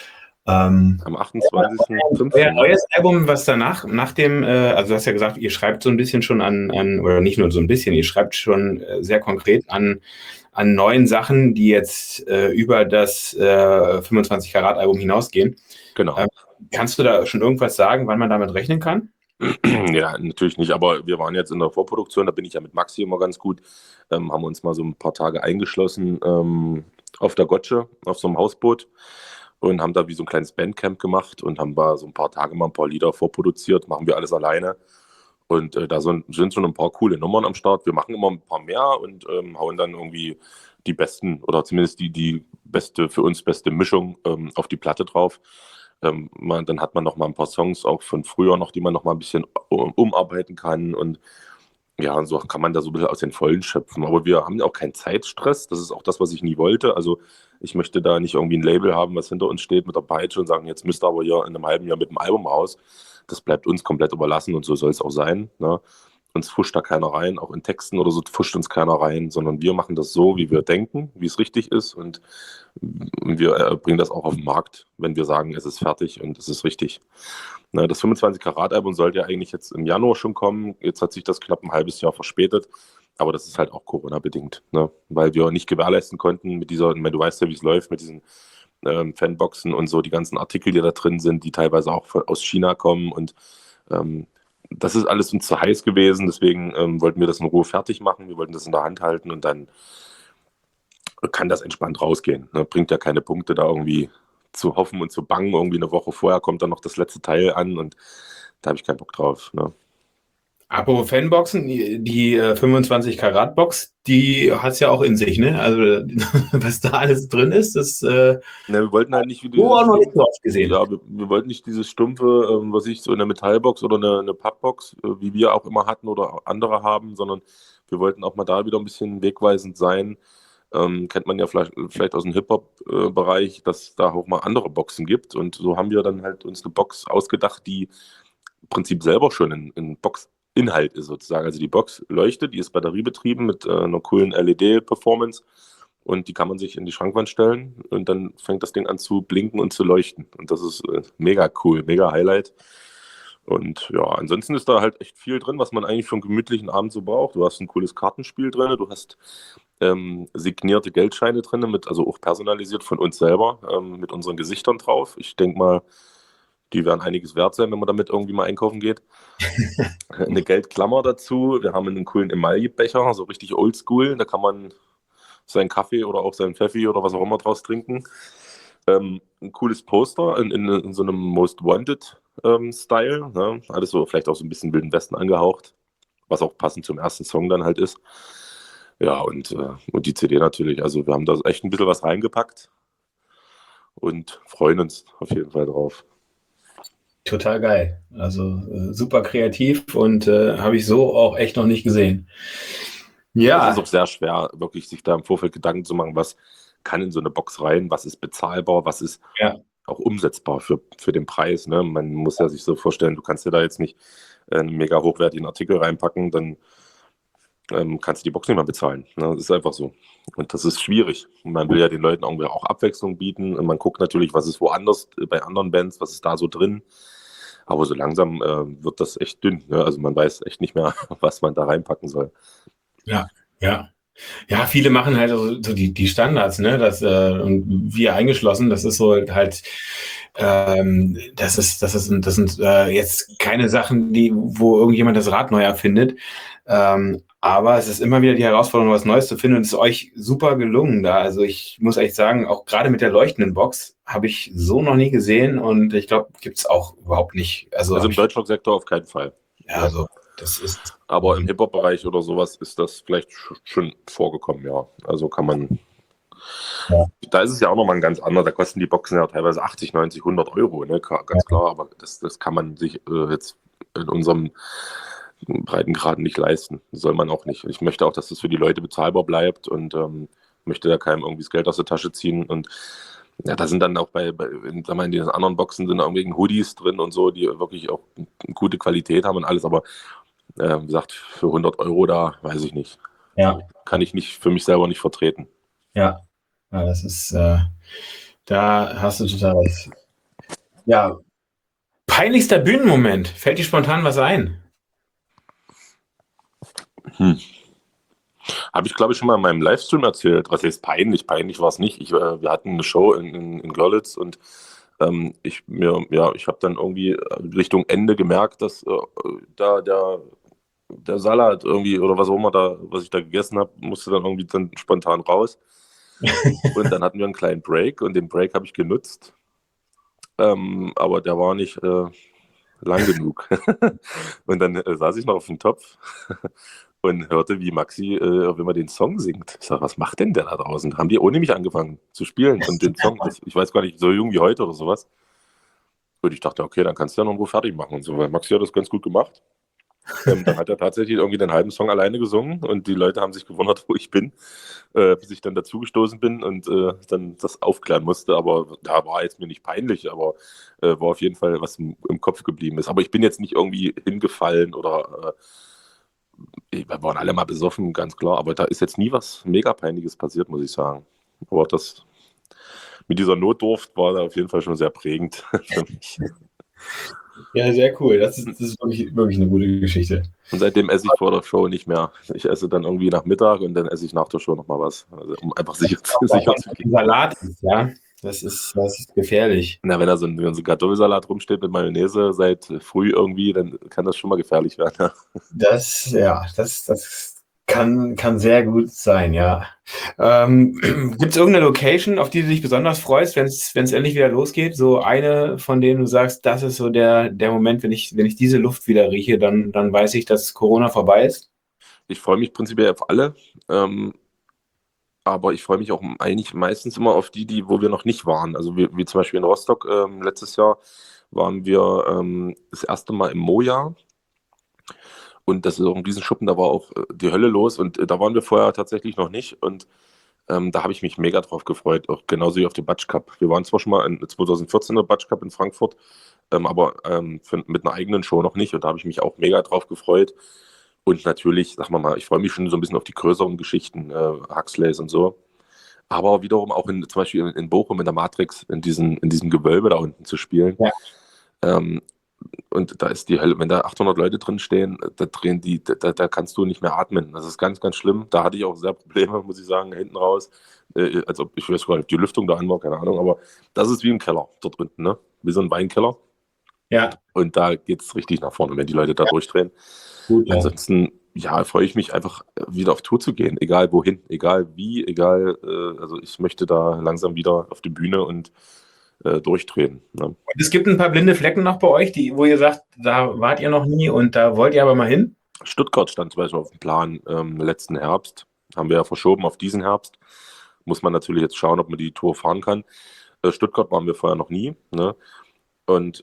Am 28.05. Euer neues Album, was danach, nach dem, also du hast ja gesagt, ihr schreibt so ein bisschen schon an oder nicht nur so ein bisschen, ihr schreibt schon sehr konkret an neuen Sachen, die jetzt über das 25-Karat-Album hinausgehen. Genau. Kannst du da schon irgendwas sagen, wann man damit rechnen kann? Ja, natürlich nicht, aber wir waren jetzt in der Vorproduktion, da bin ich ja mit Maxi immer ganz gut, haben uns mal so ein paar Tage eingeschlossen auf der Gotsche, auf so einem Hausboot. Und haben da wie so ein kleines Bandcamp gemacht und haben da so ein paar Tage mal ein paar Lieder vorproduziert, machen wir alles alleine. Und da sind schon ein paar coole Nummern am Start. Wir machen immer ein paar mehr und hauen dann irgendwie die besten oder zumindest die beste, für uns beste Mischung auf die Platte drauf. Dann hat man noch mal ein paar Songs auch von früher noch, die man noch mal ein bisschen umarbeiten kann. Und ja, und so kann man da so ein bisschen aus den Vollen schöpfen. Aber wir haben auch keinen Zeitstress. Das ist auch das, was ich nie wollte. Also ich möchte da nicht irgendwie ein Label haben, was hinter uns steht mit der Peitsche und sagen, jetzt müsst ihr aber hier in einem halben Jahr mit dem Album raus. Das bleibt uns komplett überlassen und so soll es auch sein. Ne? Uns pfuscht da keiner rein, auch in Texten oder so pfuscht uns keiner rein, sondern wir machen das so, wie wir denken, wie es richtig ist und wir bringen das auch auf den Markt, wenn wir sagen, es ist fertig und es ist richtig. Na, das 25-Karat-Album sollte ja eigentlich jetzt im Januar schon kommen, jetzt hat sich das knapp ein halbes Jahr verspätet, aber das ist halt auch Corona-bedingt, ne? Weil wir nicht gewährleisten konnten mit dieser, du weißt ja, wie es läuft, mit diesen Fanboxen und so, die ganzen Artikel, die da drin sind, die teilweise auch aus China kommen und das ist alles uns zu heiß gewesen, deswegen wollten wir das in Ruhe fertig machen, wir wollten das in der Hand halten und dann kann das entspannt rausgehen. Ne? Bringt ja keine Punkte da irgendwie zu hoffen und zu bangen, irgendwie eine Woche vorher kommt dann noch das letzte Teil an und da habe ich keinen Bock drauf. Ne? Apropos Fanboxen, die 25-Karat-Box, die hat es ja auch in sich, ne? Also was da alles drin ist, das wir wollten halt nicht auch noch nicht so oft gesehen. Ja, wir wollten nicht dieses stumpfe, was ich so eine Metallbox oder eine Pappbox, wie wir auch immer hatten oder andere haben, sondern wir wollten auch mal da wieder ein bisschen wegweisend sein. Kennt man ja vielleicht aus dem Hip-Hop-Bereich, dass da auch mal andere Boxen gibt und so haben wir dann halt uns eine Box ausgedacht, die im Prinzip selber schon ein Boxinhalt ist sozusagen. Also die Box leuchtet, die ist batteriebetrieben mit einer coolen LED-Performance und die kann man sich in die Schrankwand stellen und dann fängt das Ding an zu blinken und zu leuchten und das ist mega cool, mega Highlight. Und ja, ansonsten ist da halt echt viel drin, was man eigentlich für einen gemütlichen Abend so braucht. Du hast ein cooles Kartenspiel drin, du hast signierte Geldscheine drin, also auch personalisiert von uns selber, mit unseren Gesichtern drauf. Ich denke mal, die werden einiges wert sein, wenn man damit irgendwie mal einkaufen geht. Eine Geldklammer dazu. Wir haben einen coolen Emaillebecher, so richtig oldschool. Da kann man seinen Kaffee oder auch seinen Pfeffi oder was auch immer draus trinken. Ein cooles Poster in so einem Most Wanted Style. Ne? Alles so, vielleicht auch so ein bisschen Wilden Westen angehaucht, was auch passend zum ersten Song dann halt ist. Ja, und die CD natürlich. Also wir haben da echt ein bisschen was reingepackt und freuen uns auf jeden Fall drauf. Total geil. Also super kreativ und habe ich so auch echt noch nicht gesehen. Es ist Ja, auch sehr schwer, wirklich sich da im Vorfeld Gedanken zu machen, was kann in so eine Box rein, was ist bezahlbar, was ist ja, auch umsetzbar für den Preis. Ne? Man muss ja sich so vorstellen, du kannst dir da jetzt nicht einen mega hochwertigen Artikel reinpacken, dann kannst du die Box nicht mehr bezahlen. Ne? Das ist einfach so. Und das ist schwierig. Und man will ja den Leuten irgendwie auch Abwechslung bieten. Und man guckt natürlich, was ist woanders bei anderen Bands, was ist da so drin. Aber so langsam wird das echt dünn. Ne? Also man weiß echt nicht mehr, was man da reinpacken soll. ja, ja. Ja, viele machen halt so die Standards, ne? Und wir eingeschlossen, das ist so halt, das sind jetzt keine Sachen, wo irgendjemand das Rad neu erfindet. Aber es ist immer wieder die Herausforderung, was Neues zu finden, und es ist euch super gelungen da. Also ich muss echt sagen, auch gerade mit der leuchtenden Box habe ich so noch nie gesehen, und ich glaube, gibt's auch überhaupt nicht. Also Also im Deutschrock-Sektor auf keinen Fall. ja, also das ist Aber im Hip-Hop-Bereich oder sowas ist das vielleicht schon vorgekommen, ja. Also kann man. Ja. Da ist es ja auch nochmal ein ganz anderer. Da kosten die Boxen ja teilweise 80, 90, 100 Euro, ne? Ganz klar. Aber das kann man sich jetzt in unserem Breitengraden nicht leisten. Das soll man auch nicht. Ich möchte auch, dass das für die Leute bezahlbar bleibt, und möchte da keinem irgendwie das Geld aus der Tasche ziehen. Und ja, da sind dann auch in diesen anderen Boxen sind irgendwelche Hoodies drin und so, die wirklich auch eine gute Qualität haben und alles. Aber wie gesagt, für 100 Euro da, weiß ich nicht. ja. Kann ich nicht für mich selber nicht vertreten. Ja, ja, das ist, da hast du total recht. Ja, peinlichster Bühnenmoment. Fällt dir spontan was ein? Habe ich, glaube ich, schon mal in meinem Livestream erzählt. Was heißt peinlich? Peinlich war es nicht. Wir hatten eine Show in Görlitz, und ich habe dann irgendwie Richtung Ende gemerkt, dass da der Salat irgendwie oder was auch immer da, was ich da gegessen habe, musste dann irgendwie dann spontan raus. Und dann hatten wir einen kleinen Break, und den Break habe ich genutzt. Aber der war nicht lang genug. Und dann saß ich noch auf dem Topf und hörte, wie Maxi, wenn man den Song singt. Ich sag, was macht denn der da draußen? Haben die ohne mich angefangen zu spielen und den Song, ich weiß gar nicht, so jung wie heute oder sowas. Und ich dachte, okay, dann kannst du ja noch irgendwo fertig machen und so, weil Maxi hat das ganz gut gemacht. Dann hat er tatsächlich irgendwie den halben Song alleine gesungen, und die Leute haben sich gewundert, wo ich bin, bis ich dann dazugestoßen bin und dann das aufklären musste. Aber da war jetzt mir nicht peinlich, aber war auf jeden Fall was im Kopf geblieben ist. Aber ich bin jetzt nicht irgendwie hingefallen oder wir waren alle mal besoffen, ganz klar. Aber da ist jetzt nie was mega Peinliches passiert, muss ich sagen. Aber das mit dieser Notdurft war da auf jeden Fall schon sehr prägend für mich. Ja, sehr cool. Das ist wirklich eine gute Geschichte. Und seitdem esse ich vor der Show nicht mehr. Ich esse dann irgendwie nach Mittag, und dann esse ich nach der Show nochmal was. Also, um einfach sicher zu gehen. Salat ist, ja. Das ist gefährlich. Na, wenn da so ein Kartoffelsalat rumsteht mit Mayonnaise seit früh irgendwie, dann kann das schon mal gefährlich werden. Ja. Das kann sehr gut sein, ja. Gibt es irgendeine Location, auf die du dich besonders freust, wenn es endlich wieder losgeht? So eine, von denen du sagst, das ist so der Moment, wenn ich diese Luft wieder rieche, dann weiß ich, dass Corona vorbei ist? Ich freue mich prinzipiell auf alle, aber ich freue mich auch eigentlich meistens immer auf die, wo wir noch nicht waren. Also wie zum Beispiel in Rostock letztes Jahr waren wir das erste Mal im Moja. Und das ist auch ein Riesenschuppen, da war auch die Hölle los, und da waren wir vorher tatsächlich noch nicht, und da habe ich mich mega drauf gefreut, auch genauso wie auf den Batsch Cup. Wir waren zwar schon mal in 2014 der Batsch Cup in Frankfurt, aber mit einer eigenen Show noch nicht, und da habe ich mich auch mega drauf gefreut. Und natürlich, sag mal, ich freue mich schon so ein bisschen auf die größeren Geschichten, Huxleys und so. Aber wiederum auch zum Beispiel in Bochum in der Matrix, in diesem Gewölbe da unten zu spielen. Ja. Und da ist die Hölle, wenn da 800 Leute drin stehen, da kannst du nicht mehr atmen. Das ist ganz, ganz schlimm. Da hatte ich auch sehr Probleme, muss ich sagen, hinten raus. Als ob, ich weiß gar nicht, ob die Lüftung da an war, keine Ahnung, aber das ist wie im Keller dort unten, ne? Wie so ein Weinkeller. Ja. Und da geht es richtig nach vorne, wenn die Leute da durchdrehen. Gut, ja. Ansonsten, ja, freue ich mich einfach wieder auf Tour zu gehen, egal wohin, egal wie, also ich möchte da langsam wieder auf die Bühne und durchdrehen. Ne? Und es gibt ein paar blinde Flecken noch bei euch, wo ihr sagt, da wart ihr noch nie und da wollt ihr aber mal hin? Stuttgart stand zum Beispiel auf dem Plan letzten Herbst. Haben wir ja verschoben auf diesen Herbst. Muss man natürlich jetzt schauen, ob man die Tour fahren kann. Stuttgart waren wir vorher noch nie. Ne? Und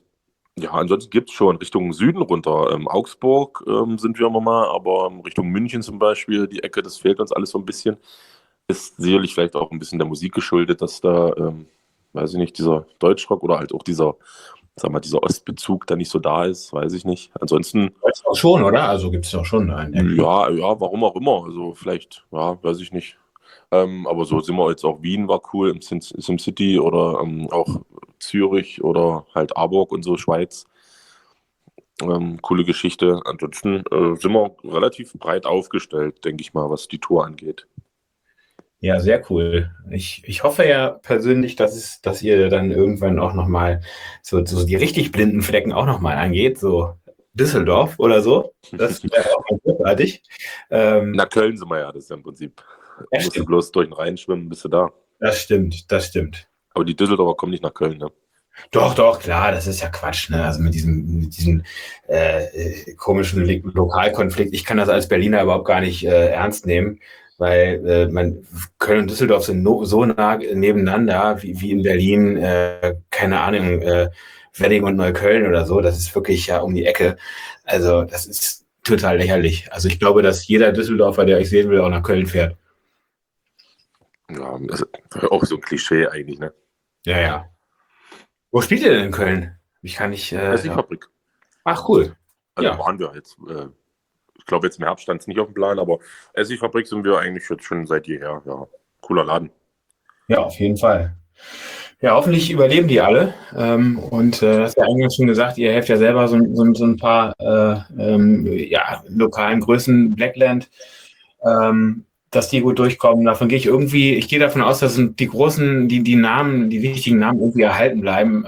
Ja, ansonsten gibt es schon Richtung Süden runter. Augsburg sind wir immer mal, aber Richtung München zum Beispiel, die Ecke, das fehlt uns alles so ein bisschen. Ist sicherlich vielleicht auch ein bisschen der Musik geschuldet, dass da, weiß ich nicht, dieser Deutschrock oder halt auch dieser, sag mal, dieser Ostbezug da nicht so da ist, weiß ich nicht. Ansonsten, Gibt's doch schon, oder? Also gibt es doch schon einen. ja, warum auch immer. Also vielleicht, ja, weiß ich nicht. Aber so sind wir jetzt auch Wien war cool im SimCity oder auch Zürich oder halt Aarburg und so, Schweiz. Coole Geschichte. Ansonsten sind wir relativ breit aufgestellt, denke ich mal, was die Tour angeht. Ja, sehr cool. Ich hoffe ja persönlich, dass ihr dann irgendwann auch nochmal so die richtig blinden Flecken auch nochmal angeht, so Düsseldorf oder so. Das wäre auch mal großartig. Na, Köln sind wir ja, das ist ja im Prinzip. Ja, Musst du stimmt. bloß durch den Rhein schwimmen, bist du da. Das stimmt. Aber die Düsseldorfer kommen nicht nach Köln, ne? Doch, klar, das ist ja Quatsch, ne? Also mit diesem komischen Lokalkonflikt. Ich kann das als Berliner überhaupt gar nicht ernst nehmen, weil Köln und Düsseldorf sind so nah nebeneinander wie in Berlin, keine Ahnung, Wedding und Neukölln oder so. Das ist wirklich ja um die Ecke. Also das ist total lächerlich. Also ich glaube, dass jeder Düsseldorfer, der euch sehen will, auch nach Köln fährt. Ja, das ist auch so ein Klischee eigentlich, ne? Ja. Wo spielt ihr denn in Köln? Ich kann nicht. Das ist die Fabrik. Ach, cool. Also Ja. waren wir jetzt. Ich glaube, jetzt im Herbst stand es nicht auf dem Plan, aber Essigfabrik sind wir eigentlich jetzt schon seit jeher. Ja, cooler Laden. Ja, auf jeden Fall. Ja, hoffentlich überleben die alle. Und hast ja eingangs schon gesagt, ihr helft ja selber so ein paar lokalen Größen, Blackland, dass die gut durchkommen. Davon gehe ich gehe davon aus, dass die großen, die Namen, die wichtigen Namen irgendwie erhalten bleiben.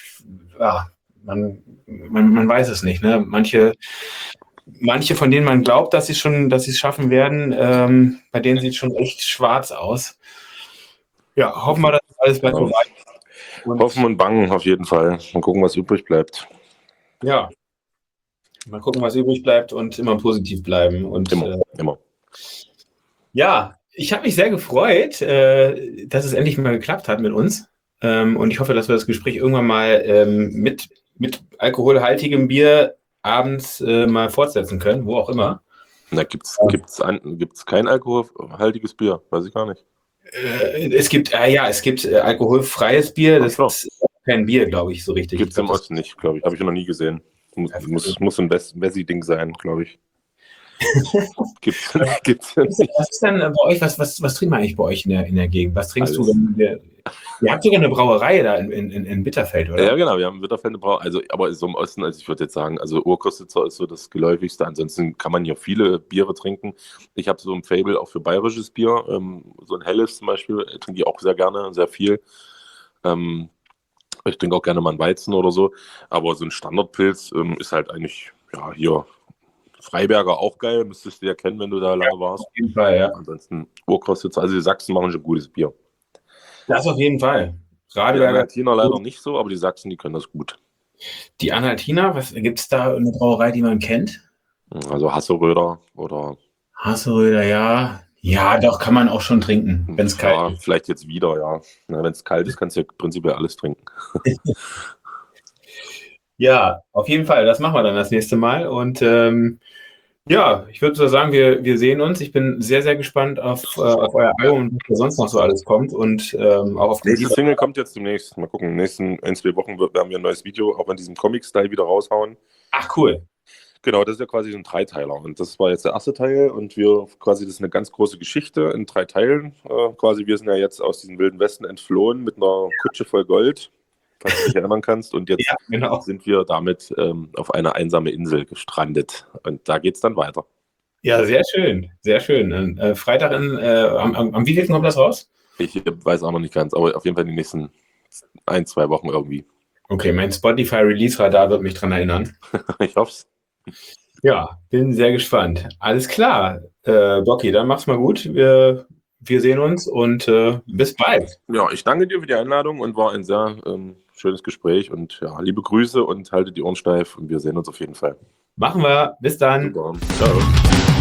Man weiß es nicht. Ne? Manche, von denen man glaubt, dass sie es schaffen werden, bei denen sieht es schon echt schwarz aus. Ja, hoffen wir, dass das alles bleibt so weit. Hoffen und bangen auf jeden Fall. Mal gucken, was übrig bleibt. Ja. Mal gucken, was übrig bleibt und immer positiv bleiben. Und Immer. ja, ich habe mich sehr gefreut, dass es endlich mal geklappt hat mit uns. Und ich hoffe, dass wir das Gespräch irgendwann mal mit alkoholhaltigem Bier abends mal fortsetzen können, wo auch immer. Da gibt's kein alkoholhaltiges Bier, weiß ich gar nicht. Es gibt alkoholfreies Bier, das ist kein Bier, glaube ich, so richtig. Gibt es im Osten nicht, glaube ich. Habe ich noch nie gesehen. Muss ein Wessi-Ding sein, glaube ich. Gibt's ja nicht. Was ist denn bei euch, was trinkt man eigentlich bei euch in der Gegend? Was trinkst du denn? Ihr habt sogar eine Brauerei da in Bitterfeld, oder? Ja, genau, wir haben in Bitterfeld eine Brauerei. Also, aber so im Osten, also ich würde jetzt sagen, also Urkostitzer ist so das geläufigste. Ansonsten kann man hier viele Biere trinken. Ich habe so ein Faible auch für bayerisches Bier. So ein helles zum Beispiel trinke ich auch sehr gerne, sehr viel. Ich trinke auch gerne mal einen Weizen oder so. Aber so ein Standardpilz ist halt eigentlich, ja, hier Freiberger auch geil. Müsstest du ja kennen, wenn du da lange warst. Auf jeden Fall, ja. Ansonsten Urkostitzer, also die Sachsen machen schon gutes Bier. Das auf jeden Fall. Die Anhaltiner leider nicht so, aber die Sachsen, die können das gut. Die Anhaltiner, gibt es da eine Brauerei, die man kennt? Also Hasseröder oder... Hasseröder, ja. Ja, doch, kann man auch schon trinken, wenn es kalt ist. Vielleicht jetzt wieder, ja. Wenn es kalt ist, kannst du ja prinzipiell alles trinken. Ja, auf jeden Fall. Das machen wir dann das nächste Mal. Und ja, ich würde so sagen, wir sehen uns. Ich bin sehr, sehr gespannt auf euer Album und was sonst noch so alles kommt. Und auch auf die Single kommt jetzt demnächst. Mal gucken, in den nächsten 1-2 Wochen werden wir ein neues Video auch in diesem Comic-Style wieder raushauen. Ach, cool. Genau, das ist ja quasi so ein Dreiteiler. Und das war jetzt der erste Teil. Und das ist eine ganz große Geschichte in 3 Teilen. Wir sind ja jetzt aus diesem Wilden Westen entflohen mit einer Kutsche voll Gold, falls du dich erinnern kannst. Und jetzt sind wir damit auf eine einsame Insel gestrandet. Und da geht es dann weiter. Ja, sehr schön. Sehr schön. Freitag am wievielten kommt das raus? Ich weiß auch noch nicht ganz, aber auf jeden Fall in den nächsten 1-2 Wochen irgendwie. Okay, mein Spotify-Release-Radar wird mich dran erinnern. Ich hoffe es. Ja, bin sehr gespannt. Alles klar. Bocky, dann mach's mal gut. Wir sehen uns und bis bald. Ja, ich danke dir für die Einladung und war ein sehr schönes Gespräch und ja, liebe Grüße und halte die Ohren steif und wir sehen uns auf jeden Fall. Machen wir. Bis dann. Super. Ciao.